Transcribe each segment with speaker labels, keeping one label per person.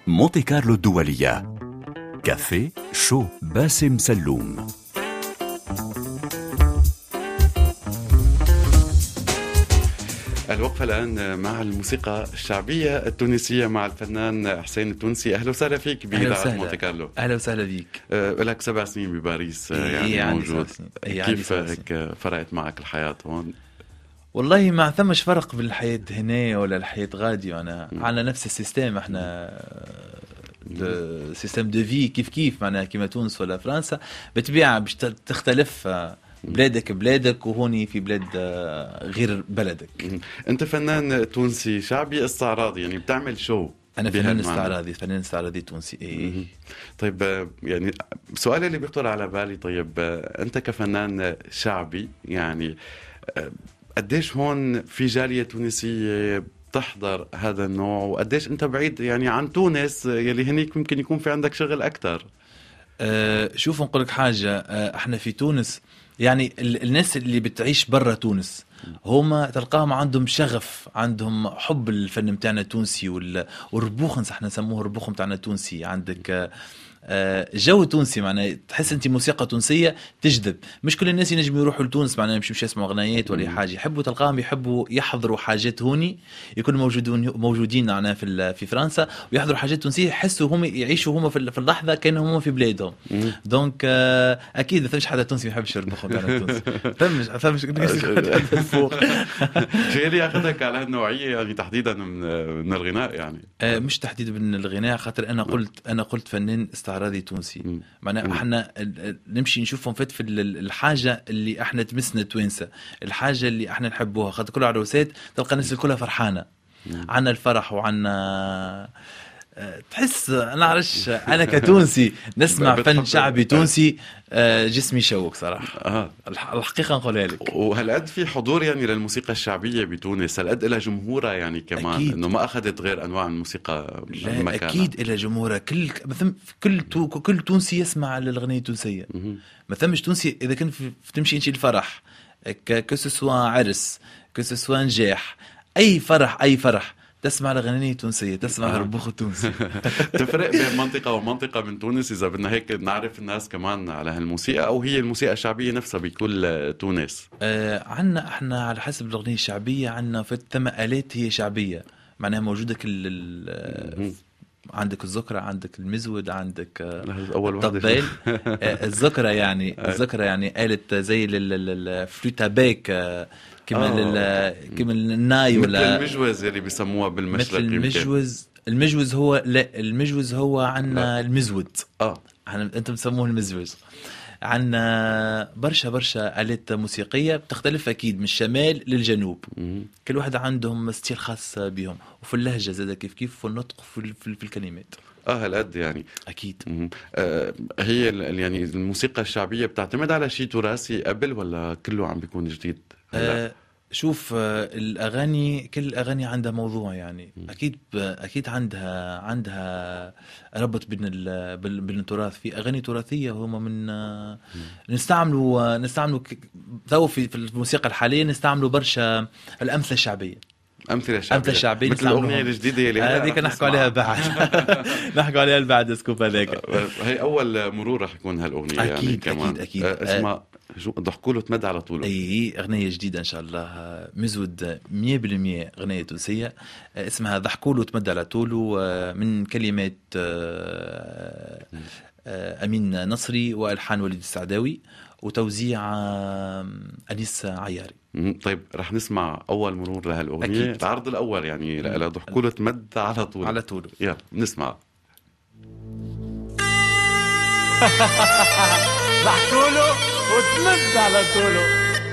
Speaker 1: مونتي كارلو الدولية. كافيه شو باسم سلوم.
Speaker 2: الوقفة الآن مع الموسيقى الشعبية التونسية مع الفنان حسين التونسي. أهلا وسهلا فيك بإذاعة مونتي كارلو.
Speaker 3: أهلا وسهلا بيك.
Speaker 2: لك 7 سنين بباريس يعني موجود. كيف هيك فرقت معك الحياة هون؟
Speaker 3: والله ما ثمش فرق بين الحياة هنا ولا الحياة غادي. أنا على نفس السيستم، احنا سيستم دو في كيف معناها كيما تونس ولا فرنسا. بتبيع باش تختلف بلادك وهوني في بلاد غير بلدك.
Speaker 2: انت فنان تونسي شعبي استعراضي، يعني بتعمل شو.
Speaker 3: انا فنان استعراضي تونسي. ايه.
Speaker 2: طيب يعني السؤال اللي بيخطر على بالي، طيب انت كفنان شعبي يعني قديش هون في جالية تونسية بتحضر هذا النوع، وقديش انت بعيد يعني عن تونس يلي هنيك ممكن يكون في عندك شغل اكتر؟
Speaker 3: شوف نقول لك حاجة. احنا في تونس يعني الناس اللي بتعيش برا تونس هما تلقاهم عندهم شغف، عندهم حب الفن متاعنا التونسي والربوخ، احنا نسموه الربوخ متاعنا التونسي. عندك جو تونسي، معناه تحس انت موسيقى تونسيه تجذب. مش كل الناس ينجموا يروحوا لتونس معناه مش يسمعوا اغنيات ولا حاجه، يحبوا تلقاهم يحبوا يحضروا حاجات هوني، يكونوا موجودين معنا في فرنسا ويحضروا حاجات تونسيه، يحسوا هم يعيشوا هم في اللحظه كانهم هم في بلادهم. دونك اكيد ما فيش حدا تونسي ما يحبش الربخ تاعنا التونسي. فمش فوق
Speaker 2: شيء اللي اخذك على هالنوعيه يعني تحديدا من الغناء يعني.
Speaker 3: مش تحديدا من الغناء، خاطر انا قلت فنان استعراضي تونسي. معناها احنا نمشي نشوفهم في الحاجه اللي احنا تمسنا توانسه، الحاجه اللي احنا نحبوها. خاطر كل عروسات تلقى الناس كلها فرحانه، عنا الفرح وعنا تحس انا عرش انا كتونسي نسمع فن شعبي تونسي جسمي شوق صراحه. الحقيقه نقولها لك.
Speaker 2: وهالقد في حضور يعني للموسيقى الشعبيه بتونس، هالقد لها جمهورها يعني كمان أكيد. انه ما اخذت غير انواع الموسيقى مكانها.
Speaker 3: اكيد لها جمهورها. كل تونسي يسمع الاغنيه التونسيه. ما ثمش تونسي اذا كنت تمشي انت الفرح كسوا عرس كسوا نجاح، اي فرح تسمع الأغاني التونسية، تسمع الربوخ التونسي.
Speaker 2: تفرق بين منطقة ومنطقة من تونس إذا بدنا هيك نعرف الناس كمان على هالموسيقى، أو هي الموسيقى الشعبية نفسها بكل تونس؟
Speaker 3: عنا احنا على حسب الأغنية الشعبية عنا في ثم آلات هي شعبية، معناها موجودة عندك الذكرى، عندك المزود، عندك الطبال. الذكرى يعني آلة زي الفلوتا باك، كما الناي ولا
Speaker 2: المجوز اللي بيسموها بالمشرق.
Speaker 3: المجوز هو عنا المزود. انتم تسموه المزوج. عنا برشا آلات موسيقية بتختلف أكيد من الشمال للجنوب. كل واحد عندهم ستيل خاص بهم، وفي اللهجة زادة كيف في النطق في الكلمات.
Speaker 2: هالقد يعني
Speaker 3: أكيد.
Speaker 2: هي يعني الموسيقى الشعبية بتعتمد على شيء تراثي قبل ولا كله عم بيكون جديد؟
Speaker 3: شوف الأغاني، كل الأغاني عندها موضوع يعني. أكيد عندها ربط بين التراث. في أغاني تراثية هم من نستعملوا تو في الموسيقى الحالية نستعملوا برشا الأمثلة الشعبية.
Speaker 2: أمثلة شعبية مثل الأغنية الجديدة اللي
Speaker 3: هذيك نحكوا عليها بعد. نحكوا عليها بعد سكوب هذاك.
Speaker 2: هي أول مرور رح يكون هالأغنية
Speaker 3: أكيد
Speaker 2: يعني كمان.
Speaker 3: أكيد
Speaker 2: اسمها ضحكوا له تمد على طوله.
Speaker 3: أي أغنية جديدة إن شاء الله، مزود 100% أغنية تونسية اسمها ضحكوا له تمد على طوله، من كلمات أمين نصري وألحان وليد السعداوي وتوزيع أنيس عياري.
Speaker 2: طيب رح نسمع أول مرور لهالأغنية، العرض الأول يعني لا ضحكوا له تمد على طوله. يلا نسمع.
Speaker 4: ضحكوا له وتمد على طوله.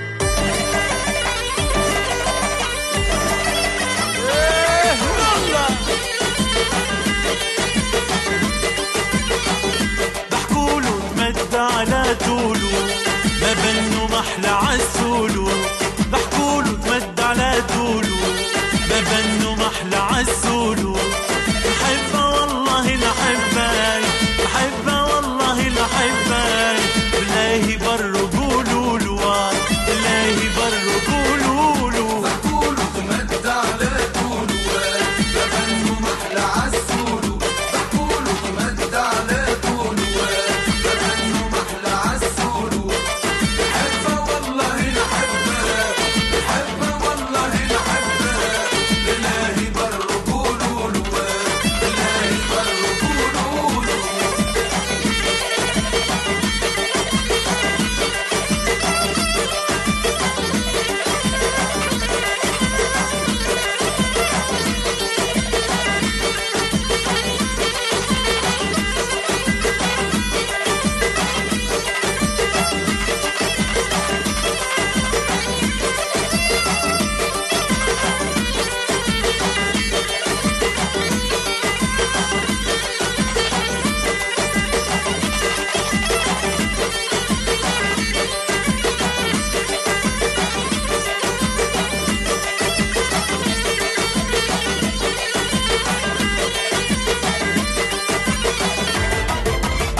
Speaker 4: ضحكوا له تمد على طوله، ما بنه محلى عالسولو. ضحكوا له تمد على طوله، ما بنه محلى عالسولو. حبه والله لحباي، حبه والله لحباي، بالله برو قولوا له، بالله برو قولوا له. ضحكوا له تمد على طوله، ما بنه محلى عالسولو.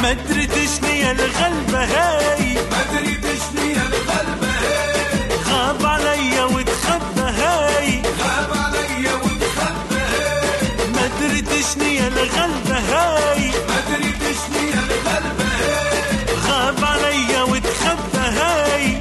Speaker 4: ما دريت شنيا الغلبة هاي غاب عليا وتخبى هاي ما دريت شنيا الغلبة هاي غاب عليا وتخبى هاي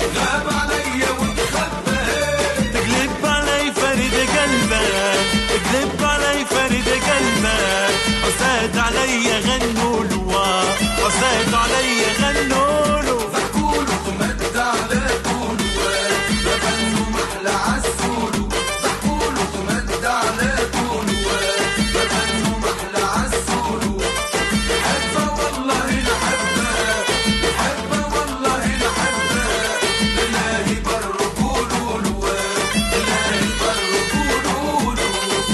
Speaker 4: تقلب علي فرد قلبك تقلب علي فرد قلبك عساد علي غنولو عساد علي غنولو
Speaker 5: فكولو تمد على طولو ببنو محلى عالسولو فكولو تمد على طولو ببنو محلى عالسولو حبة والله لحبة حبة والله لحبة إلهي بر قولولو إلهي بر قولولو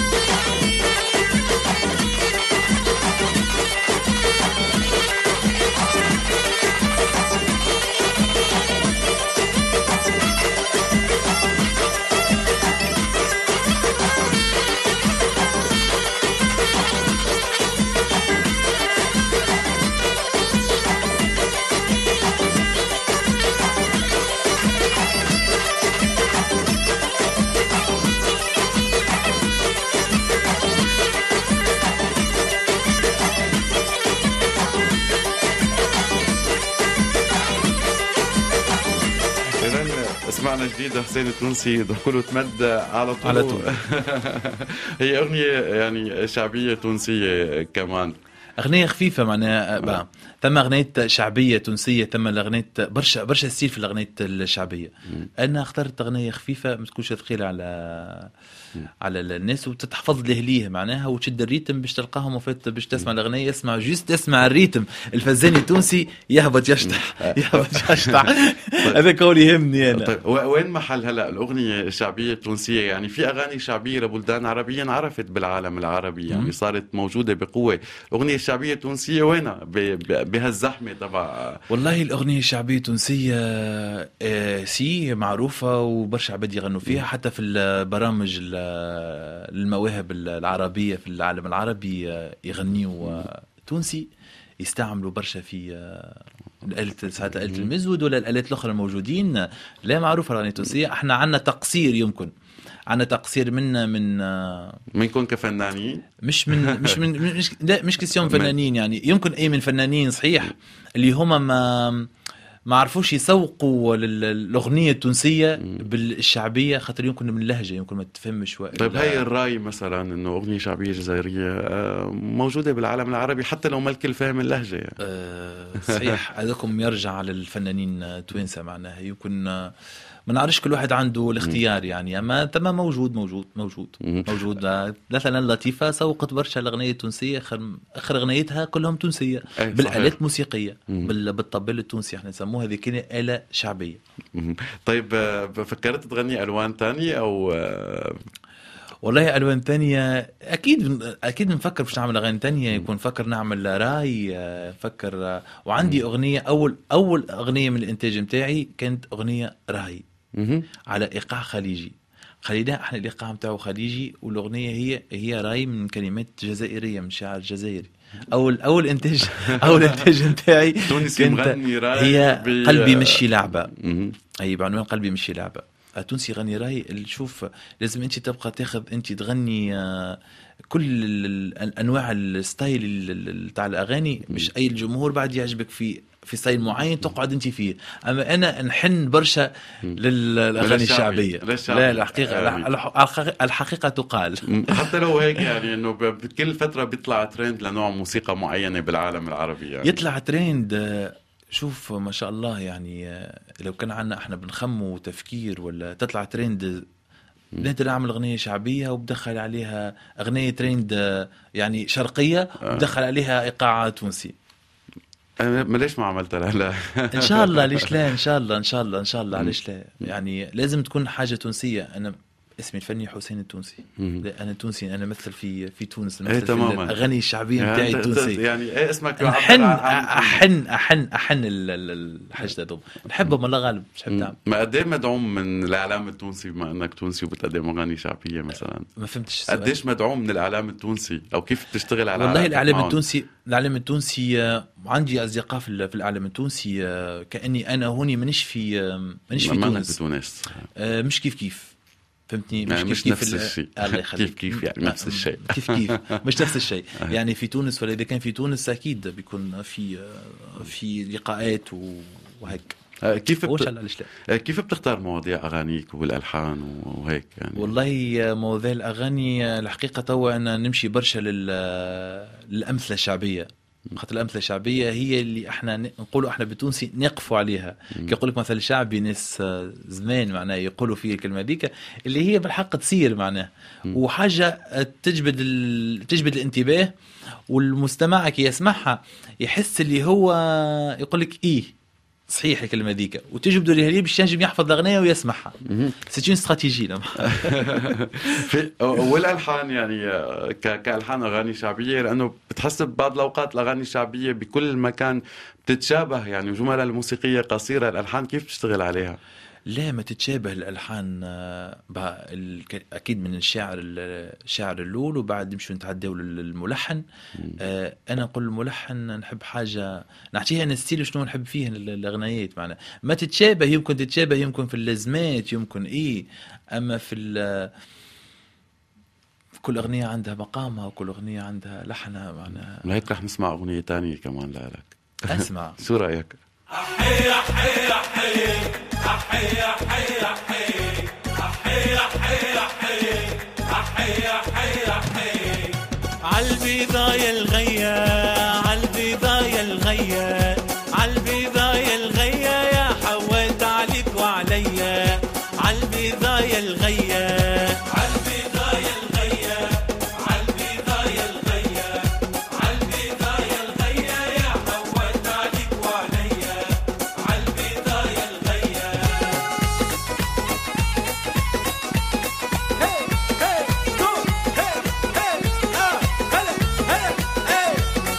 Speaker 2: اسمعنا جديد حسين التونسي دخوله تمد على طول,
Speaker 3: على طول.
Speaker 2: هي أغنية يعني شعبية تونسية كمان.
Speaker 3: أغنية خفيفة معناها بقى. تم أغنية شعبية تونسية، تم الأغنية برشا ستيل في الأغنية الشعبية. أنا اخترت أغنية خفيفة ما تكونش ثقيلة على الناس وتتحفظ لهليه معناها وتشد الريتم باش تلقاهم وفات باش تسمع الأغنية يسمع جيست تسمع الريتم الفزاني التونسي يهبط يشطح يهبط يشطح. هذا قولي يهمني أنا.
Speaker 2: طيب وين محل هلا الأغنية الشعبية التونسية؟ يعني في أغاني شعبية لبلدان عربية انعرفت بالعالم العربي يعني صارت موجودة بقوة. الأغنية الشعبية التونسية وينها بهالزحمة تبع؟
Speaker 3: والله الأغنية الشعبية التونسية سي معروفة وبرشا عباد يغنوا فيها حتى في البرامج المواهب العربية في العالم العربي يغنيوا تونسي، يستعملوا برشا في الآلة ساعات آلة المزود ولا الآلات الأخرى الموجودين. لا معروفة الأغنية التونسية. احنا عنا تقصير، يمكن عنا تقصير
Speaker 2: منكم كفنانين،
Speaker 3: مش كسيون فنانين يعني. يمكن اي من فنانين صحيح اللي هما ما عرفوش يسوقوا الأغنية التونسية بالشعبية خاطر يمكن من اللهجة يمكن ما تفهمش.
Speaker 2: طيب هاي الرأي مثلا انه أغنية شعبية جزائرية موجودة بالعالم العربي حتى لو ما الكل فاهم اللهجة يعني.
Speaker 3: صحيح. هذاكم يرجع على الفنانين التوانسة معناها. يمكن ما نعرفش كل واحد عنده الاختيار يعني. اما تمام موجود مثلا لطيفة سوقت برشا الأغنية التونسية. اخر اغنيتها كلهم تونسية بالآلات الموسيقية بالطبل التونسي احنا نسموها هذه كده آلة شعبية.
Speaker 2: طيب فكرت تغني ألوان تانية أو
Speaker 3: والله ألوان تانية أكيد بنفكر باش نعمل أغاني تانية. يكون فكر نعمل راي فكر. وعندي أغنية أول أغنية من الإنتاج متاعي كانت أغنية راي على إيقاع خليجي. خلينا احنا الإيقاع متاعه خليجي والأغنية هي راي من كلمات جزائرية من شاعر جزائري. أول إنتاج متاعي كانت هي قلبي مشي لعبة. هي بعنوان قلبي مشي لعبة. تونسي غني راي. شوف لازم انت تبقى انت تغني كل الانواع الستايل تاع الاغاني. مش اي الجمهور بعد يعجبك في ستايل معين تقعد انت فيه. اما انا نحن برشا للاغاني الشعبيه. لا الحقيقه تقال.
Speaker 2: حتى لو هيك يعني انه بكل فتره بيطلع ترند لنوع موسيقى معينه بالعالم العربي يعني.
Speaker 3: يطلع ترند. شوف ما شاء الله يعني لو كان عنا احنا بنخمو تفكير ولا تطلع ترند بدنا نعمل أغنية شعبية وبدخل عليها أغنية ترند يعني شرقية وبدخل عليها إيقاع تونسي.
Speaker 2: ما ليش ما عملتها لا
Speaker 3: إن شاء الله ليش لا إن شاء الله علاش لا يعني لازم تكون حاجة تونسية. أنا اسمي الفني حسين التونسي. انا تونسي، انا مثل في تونس،
Speaker 2: إيه
Speaker 3: مثل في
Speaker 2: تماماً.
Speaker 3: الاغاني الشعبيه
Speaker 2: يعني
Speaker 3: بتاعي
Speaker 2: أنت-
Speaker 3: التونسي.
Speaker 2: يعني ايه اسمك
Speaker 3: احن الحاجه دوب نحبه من الله غالب، مش حب تعمل.
Speaker 2: ما قد ايه مدعوم من الاعلام التونسي بما انك تونسي وبتقدم اغاني شعبيه مثلا؟
Speaker 3: ما فهمتش السؤال.
Speaker 2: قديش مدعوم من الاعلام التونسي او كيف بتشتغل على
Speaker 3: والله
Speaker 2: علاقتك
Speaker 3: الاعلام التونسي عندي اصدقاء في الاعلام التونسي. كاني انا هوني مانيش في
Speaker 2: تونس؟
Speaker 3: تونس. مش كيف فهمتني،
Speaker 2: يعني مش
Speaker 3: كيف
Speaker 2: نفس الشيء.
Speaker 3: الله يخليك.
Speaker 2: كيف يعني نفس الشيء.
Speaker 3: كيف مش نفس الشيء. يعني في تونس، ولا اذا كان في تونس اكيد بيكون في لقاءات وهيك.
Speaker 2: كيف
Speaker 3: كيف
Speaker 2: بتختار مواضيع اغانيك والالحان وهيك يعني؟
Speaker 3: والله مواضيع الاغاني الحقيقه توا انا نمشي برشا للامثله الشعبيه. خاطر الامثله الشعبيه هي اللي احنا نقولوا احنا بالتونسي نقفوا عليها. كي يقول لك مثل شعبي، ناس زمان معناه يقولوا فيه الكلمه ذيك اللي هي بالحق تصير معناه، وحاجه تجبد الانتباه، والمستمع كي يسمعها يحس اللي هو يقول لك ايه صحيح الكلمه ذيك، وتجبدوا ليه باش ينجم يحفظ الاغنيه ويسمعها. سيتون استراتيجي.
Speaker 2: والالحان يعني كالحان اغاني شعبيه، لانه بتحس ببعض الاوقات الاغاني الشعبيه بكل مكان بتتشابه، يعني جملها الموسيقيه قصيره، الالحان كيف تشتغل عليها؟
Speaker 3: لا، ما تتشابه الالحان اكيد من الشاعر الاول، وبعد نمشي نتعداو للملحن. انا نقول الملحن نحب حاجه نعطيها انا ستيل شنو نحب فيه الاغنيات معناها. ما تتشابه، يمكن تتشابه يمكن في اللازمات، يمكن اما في كل اغنيه عندها مقامها، وكل اغنيه عندها لحنها معناها.
Speaker 2: لهيك رح نسمع اغنيه تانية كمان لك.
Speaker 3: اسمع.
Speaker 2: شو رايك؟
Speaker 4: أحي أحي أحي أحي أحي أحي أحي أحي أحي أحي أحي عالبيضاية الغية، عالبيضاية الغية، عالبيضاية الغية، يا حوات عليك وعليا، عالبيضاية الغية، عالبيضاية الغية، عالبيضاية الغية، عالبيضاية الغية، يا حوات عليك وعليا، عالبيضاية الغية. هي هي دور هي هي هلا هلا هي.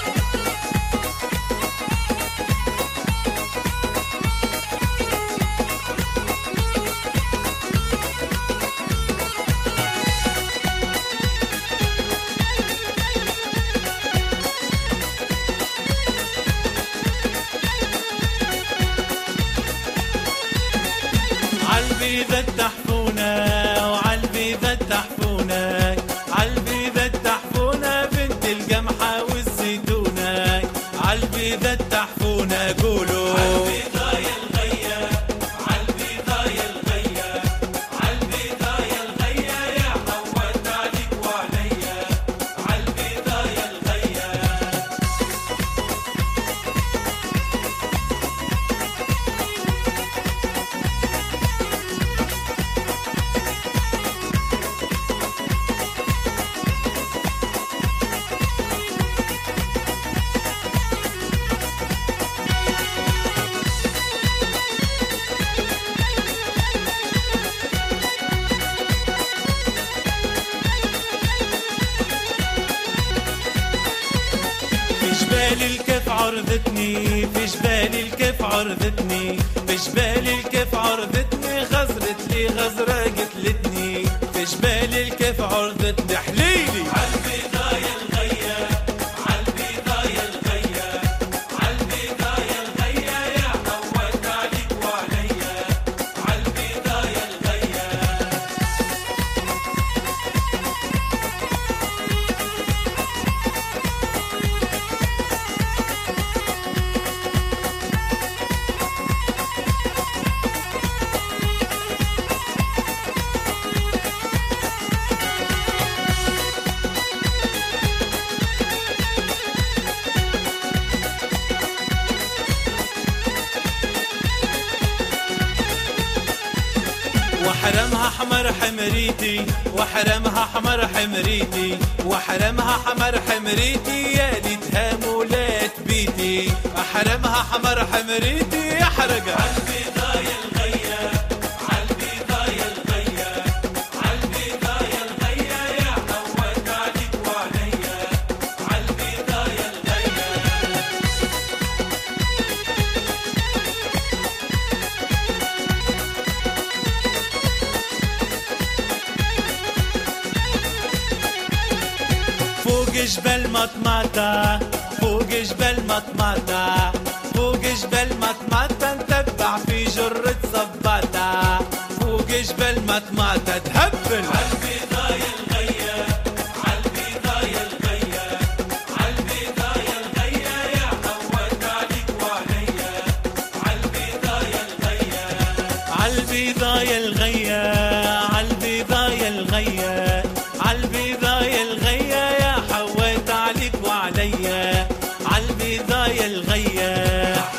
Speaker 4: عالبيضة التحفونة، وعالبيضة التحفونة، عالبيضة التحفونة بنت القمحة والزيتونة، عالبيضة التحفونة قولوا عالبيضاية الغية، عالبيضاية الغية، عالبيضاية الغية، يا حوات عليك وعليا، عالبيضاية الغية. في جبال الكف عرضتني، في جبال الكف عرضتني، في جبال الكف عرضتني، غزرت لي غزرة قتلتني، في جبال الكف عرضتني حليلي عالبيضاية الغية، عالبيضاية الغية، عالبيضاية الغية، يا حوات عليك وعليا، عالبيضاية الغية. وحرمها حمر حمريتي، وحرمها حمر حمريتي، وحرمها حمر حمريتي، يا ليتها مولات بيتي، حرمها حمر حمريتي يحرقها عالبيضاية الغية، عالبيضاية الغية، عالبيضاية جبل مطماطة فوق جبل مطماطة فوق جبل مطماطة نتبع في جرة صباطة فوق جبل مطماطة تهبل عالبيضاية الغية عالبيضاية الغية عالبيضاية الغية يا حوت عليك وعليا عالبيضاية الغية عالبيضاية الغية عالبيضاية الغية عالبيضاية الغية يا حوت عليك وعليا عالبيضاية الغية.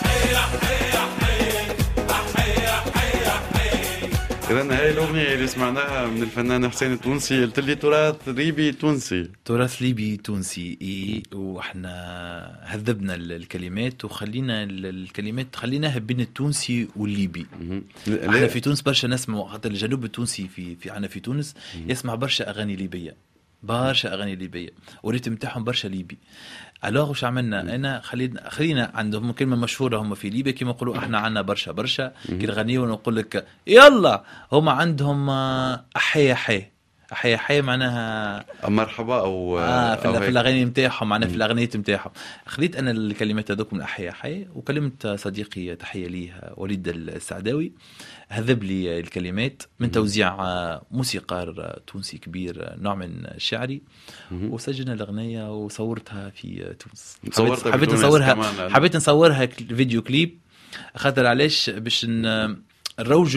Speaker 2: إذن هاي الأغنية اللي سمعناها من الفنان حسين التونسي قلت لي تراث ليبي تونسي.
Speaker 3: تراث ليبي تونسي واحنا هذبنا الكلمات وخلينا الكلمات خليناها بين التونسي والليبي. احنا في تونس برشا نسمع حتى الجنوب التونسي في عنا في تونس يسمع برشا اغاني ليبيه برشا اغاني ليبيه وريتم تاعهم برشا ليبي. الوغ واش عملنا انا خلينا عندهم كلمه مشهوره هم في ليبيا كما يقولوا احنا عنا برشا كي نغنيو ونقول لك يلا هم عندهم احي احي احي احي معناها
Speaker 2: مرحبا او
Speaker 3: في الاغاني نتاعهم معناها في الاغنيات نتاعهم. خليت انا الكلمات هذوك من احي احي وكلمت صديقي تحيه ليه وليد السعداوي هذب لي الكلمات من توزيع موسيقار تونسي كبير نوع من الشعري وسجلنا الأغنية وصورتها في تونس. حبيت نصورها فيديو كليب خاطر علاش باش نروج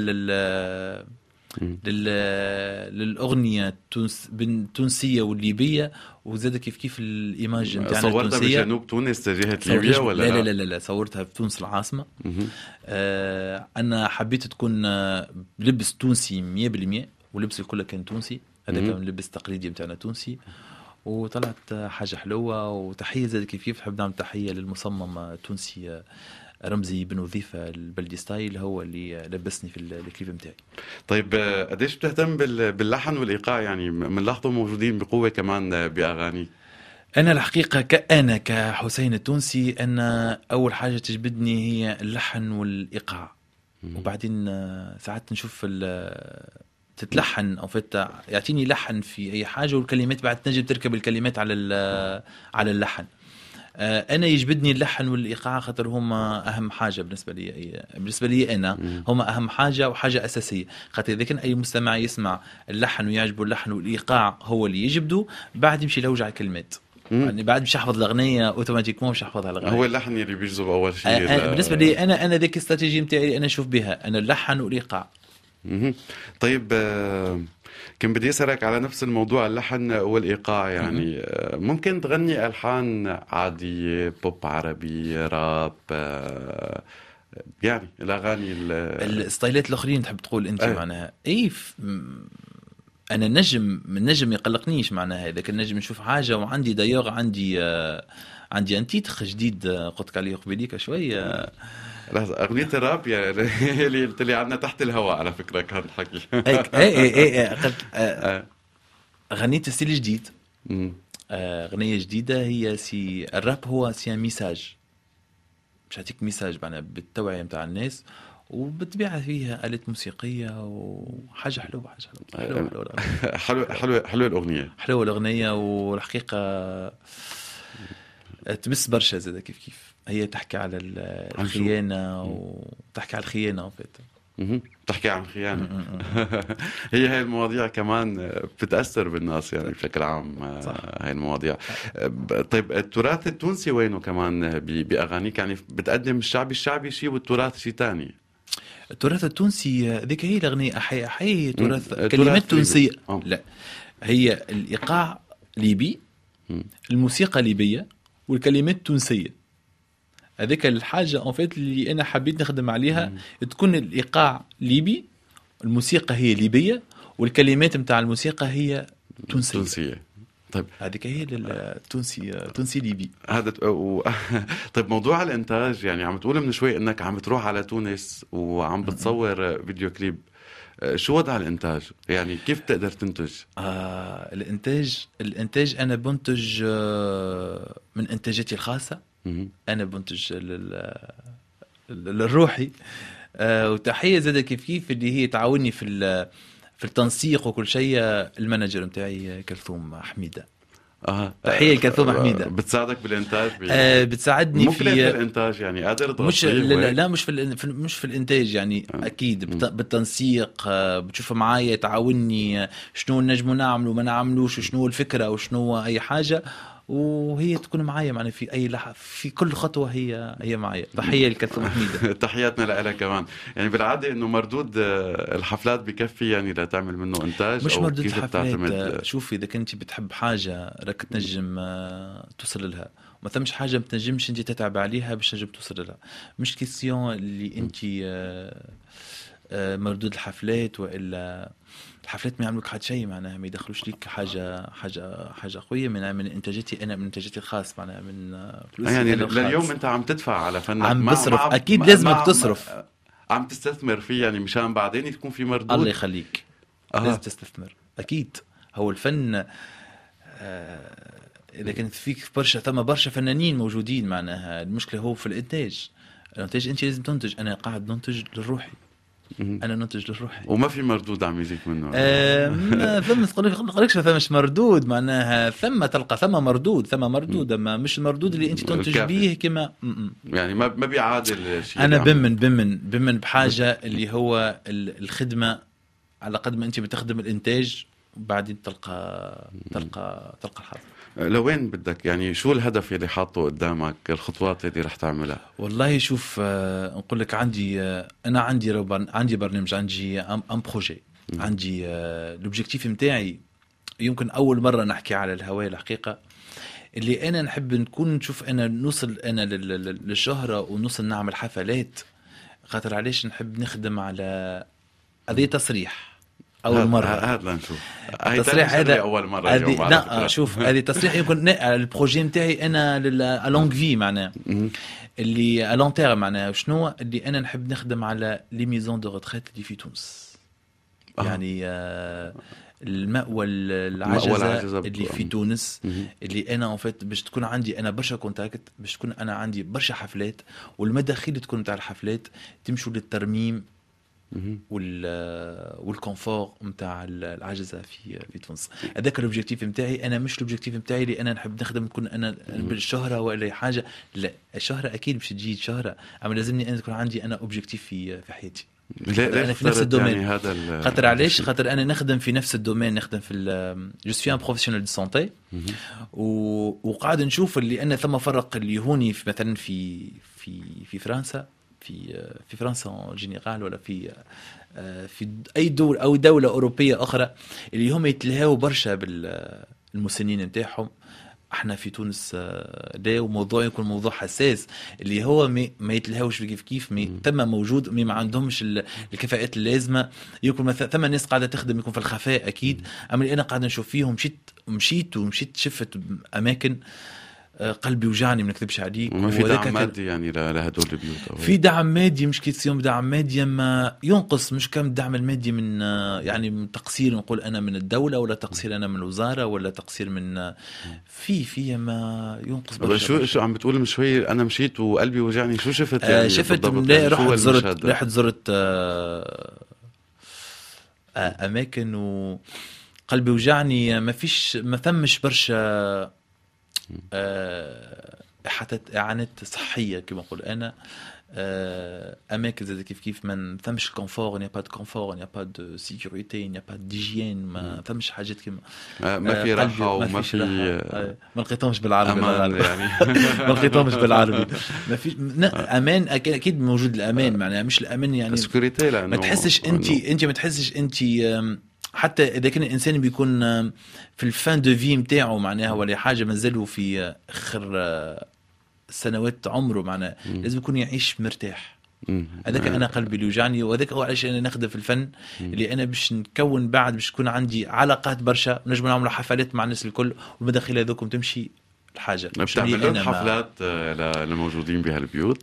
Speaker 3: للأغنية التونسية والليبية وزاد كيف الإيماج نتاعنا التونسية.
Speaker 2: صورتها بجنوب تونس جهة ليبيا ولا
Speaker 3: لا صورتها في تونس العاصمة. أنا حبيت تكون بلبس تونسي 100% ولبس الكل كان تونسي. هذا كان لبس تقليدي متاعنا تونسي وطلعت حاجة حلوة. وتحية زاد كيف حب نعمل تحية للمصمم التونسي رمزي بن وظيفة البلدي ستايل هو اللي لبسني في الكليب متاعي.
Speaker 2: طيب قديش بتهتم باللحن والإيقاع يعني منلاحظوا موجودين بقوة كمان بأغاني؟
Speaker 3: أنا الحقيقة كأنا كحسين التونسي أنا أول حاجة تجبدني هي اللحن والإيقاع وبعدين ساعات نشوف تتلحن أو يعطيني لحن في أي حاجة والكلمات بعد تنجم تركب الكلمات على اللحن. أنا يجبدني اللحن والإيقاع خاطر هما أهم حاجة بالنسبة لي أنا هما أهم حاجة وحاجة أساسية. خاطر إذا كان أي مستمع يسمع اللحن ويعجبه اللحن والإيقاع هو اللي يجبده بعد يمشي يلوج على الكلمات يعني بعد مش يحفظ الأغنية أوتوماتيكمون مش يحفظها الأغنية.
Speaker 2: هو اللحن اللي بيجذب أول شيء.
Speaker 3: بالنسبة لي أنا ذيك الاستراتيجية متاعي أنا أشوف بها أنا اللحن والإيقاع.
Speaker 2: طيب كان بدي أسألك على نفس الموضوع اللحن والإيقاع يعني ممكن تغني ألحان عادية بوب عربي راب يعني الأغاني
Speaker 3: الستايلات الآخرين تحب تقول أنت معناها أنا نجم يقلقنيش معناها إذا كان نجم نشوف حاجة وعندي دايوغ عندي أنتيتخ جديد قلت عليه قبليك شوية
Speaker 2: لحظة أغنية الراب اللي قلت لي عنها تحت الهواء على فكرة كان الحكي.
Speaker 3: غنيت ستيل جديد أغنية جديدة هي الراب هو ميساج مش هتيك ميساج معنا بالتوعية متاع الناس وبتبيعها فيها آلات موسيقية وحاجة حلوة
Speaker 2: حلوة الأغنية
Speaker 3: حلوة الأغنية والحقيقة تمس برشا زي كيف هي تحكي على الخيانة وتحكي على الخيانة
Speaker 2: تحكي عن خيانة. هي المواضيع كمان بتأثر بالناس يعني بشكل عام هاي المواضيع. طيب التراث التونسي وينه كمان بأغانيك يعني بتقدم الشعبي شيء والتراث شيء تاني؟
Speaker 3: التراث التونسي ذيك هي الأغنية أحيي تراث كلمات تونسية لا هي الإيقاع ليبي الموسيقى ليبية والكلمات تونسية. هذيك الحاجة اللي أنا حبيت نخدم عليها تكون الإيقاع ليبي الموسيقى هي ليبية والكلمات متاع الموسيقى هي تونسية.
Speaker 2: طيب
Speaker 3: هذيك هي التونسي ليبي
Speaker 2: هذا طيب موضوع الإنتاج يعني عم تقول من شوي إنك عم تروح على تونس وعم بتصور فيديو كليب شو وضع الإنتاج يعني كيف تقدر تنتج؟
Speaker 3: الإنتاج أنا بنتج من إنتاجاتي الخاصة أنا بنتج للروحي وتحية زادة كيف اللي هي تعاوني في التنسيق وكل شيء المانجر متاعي كلثوم حميدة. تحية لكلثوم حميدة.
Speaker 2: بتساعدك بالانتاج
Speaker 3: بتساعدني
Speaker 2: مو كلها في
Speaker 3: في
Speaker 2: الانتاج يعني قادر
Speaker 3: مش
Speaker 2: تغطيه
Speaker 3: لا مش في الانتاج يعني اكيد بالتنسيق بتشوف معايا تعاوني شنو نجمو نعملوا ما نعملوش شنو الفكره وشنو اي حاجه وهي تكون معايا يعني في اي في كل خطوه هي معايا. تحيه لكلثوم حميده.
Speaker 2: تحياتنا لها كمان. يعني بالعاده انه مردود الحفلات بكفي يعني لتعمل منه انتاج
Speaker 3: مش
Speaker 2: او
Speaker 3: مردود
Speaker 2: كيف
Speaker 3: الحفلات.
Speaker 2: بتعتمد؟
Speaker 3: شوفي اذا كنت بتحب حاجه راك تنجم توصل لها ما ثمش حاجه ما تنجمش انت تتعب عليها باش تنجم توصل لها. مش كيسيون اللي انت مردود الحفلات والا الحفلات ما يعملوك حد شيء معناها ما يدخلوش ليك حاجه قويه من انتاجاتي انا من انتاجاتي الخاص معناها من فلوسي
Speaker 2: يعني
Speaker 3: أنا
Speaker 2: لليوم
Speaker 3: الخاص.
Speaker 2: انت عم تدفع على فنك
Speaker 3: عم بصرف اكيد لازمك تصرف
Speaker 2: عم تستثمر فيه يعني مشان بعدين يكون في مردود.
Speaker 3: الله يخليك لازم تستثمر اكيد. هو الفن اذا كانت فيك ثم برشا فنانين موجودين معناها المشكله هو في الانتاج انت لازم تنتج. انا قاعد ننتج لروحي انا ننتج لروحي
Speaker 2: وما في مردود عم يجيك منه.
Speaker 3: ثم تقولكش ثمش مردود معناها ثم مردود اما مش المردود اللي انت تنتج به كما
Speaker 2: يعني ما بيعادل الشيء.
Speaker 3: انا بمن بحاجه اللي هو الخدمه على قد ما انت بتخدم الانتاج وبعدين تلقى الحظ.
Speaker 2: لوين بدك يعني شو الهدف اللي حاطه قدامك الخطوات اللي رح تعملها؟
Speaker 3: والله شوف نقول لك انا عندي برنامج عندي ان بروجي عندي لوبجيكتيف نتاعي يمكن اول مره نحكي على الهواء الحقيقه اللي انا نحب نشوف انا نوصل انا للشهره ونوصل نعمل حفلات خاطر علاش نحب نخدم على هذه تصريح اول مره
Speaker 2: هذا نشوف
Speaker 3: التصريح هذا
Speaker 2: اول مره
Speaker 3: لا شوف هذه تصريح يمكن البروجي نتاعي انا لونغ في معناها اللي لونغ تيرم معناها شنو اللي انا نحب نخدم على لي ميزون دو ريتريت اللي في تونس يعني المأوى العجزة اللي في تونس اللي انا فات باش تكون عندي انا برشا كونتاكت باش تكون انا عندي برشا حفلات والمداخيل تكون تاع الحفلات تمشوا للترميم والكونفور نتاع العجزه في تونس. هذاك الاوبجيكتيف نتاعي انا مش الاوبجيكتيف نتاعي اللي انا نحب نخدم تكون انا بالشهره ولا حاجه لا الشهره اكيد باش تجي شهره اما لازمني انا تكون عندي انا اوبجيكتيف في حياتي. انا في نفس الدومين يعني هذا خاطر علاش خاطر انا نخدم في نفس الدومين نخدم في جو سوي ان بروفيسيونيل دو سانتي وقاعد نشوف اللي انا ثم فرق اللي هوني مثلا في فرنسا في فرنسا ان جينيرال ولا في اي دولة او دوله اوروبيه اخرى اللي هم يتلهاو برشا بالمسنين نتاعهم. احنا في تونس لا وموضوع يكون موضوع حساس اللي هو ما يتلهاوش كيف تم موجود ما عندهمش الكفاءات اللازمه يكون ثم ناس قاعده تخدم يكون في الخفاء اكيد. اما انا قاعد نشوف فيهم مشيت شفت اماكن قلبي وجعني ما نكذبش عليك.
Speaker 2: وما في دعم مادي يعني لهدول البيوت
Speaker 3: في دعم مادي مش كيسيون بدعم مادي ما ينقص مش كم الدعم المادي من يعني من تقصير نقول انا من الدوله ولا تقصير انا من الوزاره ولا تقصير من في ما ينقص
Speaker 2: برشا. شو عم بتقول من شوي انا مشيت وقلبي وجعني شو شفت يعني
Speaker 3: شفت رحت زرت اماكن وقلبي وجعني ما ثمش برشا حتى إعانات صحية كما أقول أنا أماكن زي كيف ما ثمش كونفور نيا با دو كونفور نيا با دو سيكوريتي نيا با ديجين ما ثمش حاجات كما
Speaker 2: ما في راحة وما في
Speaker 3: ما لقيتهمش بالعربي
Speaker 2: يعني
Speaker 3: ما لقيتهمش بالعربي ما في أمان أكيد موجود الأمان معناها مش الأمان يعني
Speaker 2: سيكوريتي
Speaker 3: ما تحسش أنت ما تحسش أنت حتى إذا كان الإنسان بيكون في الفان دو في متاعه معناها ولا حاجة مازالوا في آخر سنوات عمره معناها لازم يكون يعيش مرتاح. هذاك أنا قلبي اللي يوجعني وهذاك هو علاش أنا نخدم في الفن اللي أنا باش نكون بعد باش تكون عندي علاقات برشا نجم نعمل حفلات مع الناس الكل والمداخيل هذوكم تمشي الحاجة.
Speaker 2: بتعملوا حفلات للموجودين بهالبيوت؟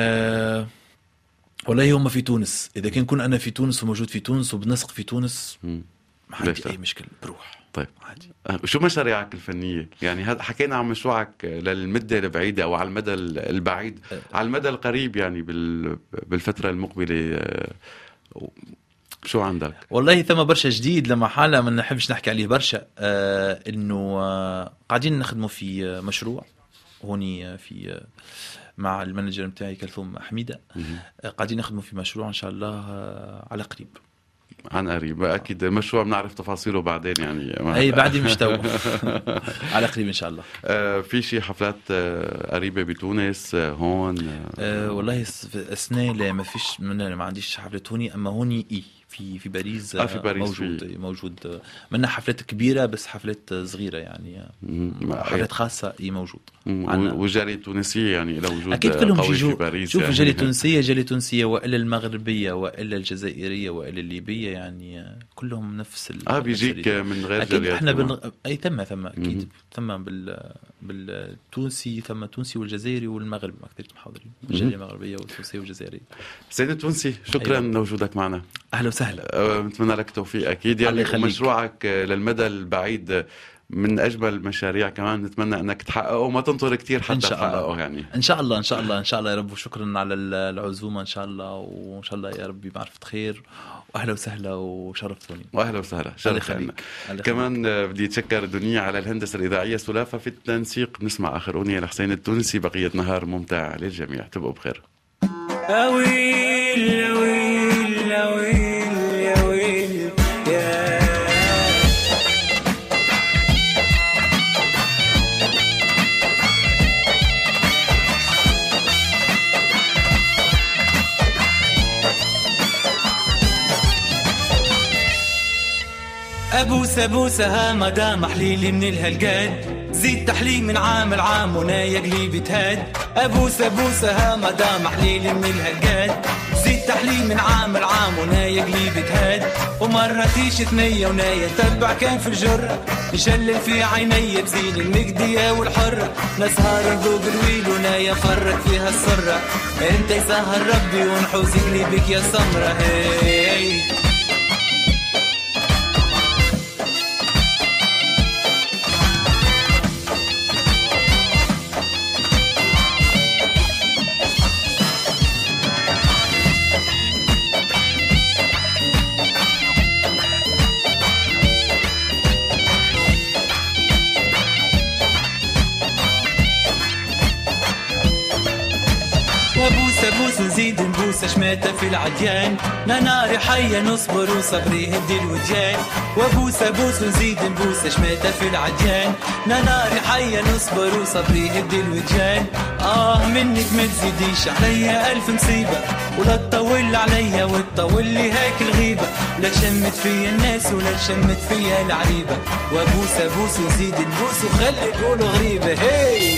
Speaker 3: والله هم في تونس إذا كان أنا في تونس وموجود في تونس وبنسق في تونس ما عندي أي مشكلة بروح.
Speaker 2: طيب عادي. شو مشاريعك الفنية؟ يعني هذا حكينا عن مشروعك للمدة البعيدة أو على المدى البعيد على المدى القريب يعني بالفترة المقبلة شو عندك؟
Speaker 3: والله ثم برشا جديد لما حالة ما نحبش نحكي عليه برشا. انه قاعدين نخدموا في مشروع هوني في مع المانجر متاعي كلثوم حميدة. قاعدين نخدموا في مشروع ان شاء الله على قريب.
Speaker 2: عن قريب اكيد المشروع بنعرف تفاصيله بعدين يعني.
Speaker 3: اي بعدين مش تو على قريب ان شاء الله.
Speaker 2: في شي حفلات قريبه بتونس هون؟
Speaker 3: والله السنه لا ما فيش، ما عنديش حفلات هوني، اما هوني في باريس.
Speaker 2: في باريس
Speaker 3: موجود منا حفلات كبيره بس حفلات صغيره يعني حفلات خاصه موجود.
Speaker 2: والجاليه التونسيه يعني لو وجود
Speaker 3: اكيد كلهم
Speaker 2: قوي
Speaker 3: يجوا.
Speaker 2: في باريس.
Speaker 3: شوف
Speaker 2: يعني
Speaker 3: جاليه تونسيه والا المغربيه والا الجزائريه والا الليبيه يعني كلهم نفس
Speaker 2: بيجيك من غير
Speaker 3: اكيد
Speaker 2: جاليات.
Speaker 3: احنا اي ثم اكيد ثم بالتونسي ثم تونسي والجزائري والمغرب اكثر محاضرين. الجاليه المغربيه والتونسيه والجزائريه.
Speaker 2: سيد التونسي شكرا لوجودك معنا.
Speaker 3: اهلا وسهلا.
Speaker 2: نتمنى لك توفيق اكيد يعني. مشروعك للمدى البعيد من اجمل المشاريع كمان، نتمنى انك تحققه وما تنطر كتير حتى تحققه يعني. ان شاء الله يا رب. وشكرا على العزومه ان شاء الله، وان شاء الله يا ربي معرفة خير. واهلا وسهلا وشرفتوني. واهلا وسهلا شرفتنا كمان. بدي اتشكر دنيا على الهندسه الاذاعيه، سلافه في التنسيق. نسمع اخر اغنيه لحسين التونسي. بقيه نهار ممتع للجميع، تبقوا بخير.
Speaker 4: أويل أويل أويل يا ويل يا أبوسة ها مدام حليلي من الهلقاد، زيد تحليل من عام العام ونايا قليبي تهاد. أبوسة ها مدام حليلي من الهلقاد، زيد تحليل من عام العام ونايا قليبي تهاد. ومرة تيش ثنية ونايا تبع كان في الجرة، نشلل في عيني بزين المقدية والحرة. نسهر ذوق الويل ونايا فرق فيها السرة، انت يسهر ربي ونحوز قليبك يا سمرة. هي بوس نزيد نبوس شماتة في العديان، ناري حية نصبر وصبري هدي الوديان. وبوس نزيد نبوس شماتة في العديان، ناري حية نصبر وصبري هدي الوديان. منك ما تزيديش عليا ألف مصيبة، ولا تطول عليا وتطول لي هاك الغيبة. لا شمت فيا الناس ولا شمت فيا العريبة. وبوس نزيد نبوس وخلي يقولوا غريبة. هي